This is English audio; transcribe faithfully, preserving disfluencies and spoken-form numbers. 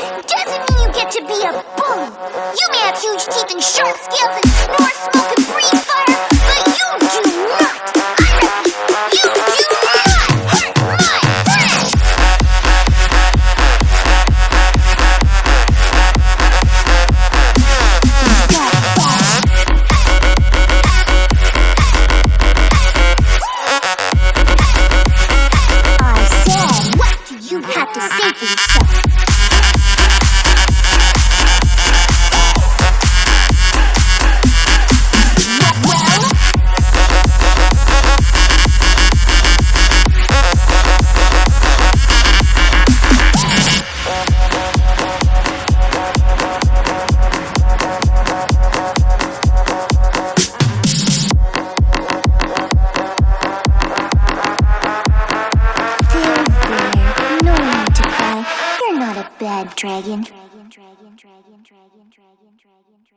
doesn't mean you get to be a bully. You may have huge teeth and sharp scales and snore, smoke, and breathe fire, but you do not, I repeat, you do not hurt my friend! I said, what do you have to say for yourself? Bad dragon. Dragon, dragon, dragon, dragon, dragon, dragon, dragon.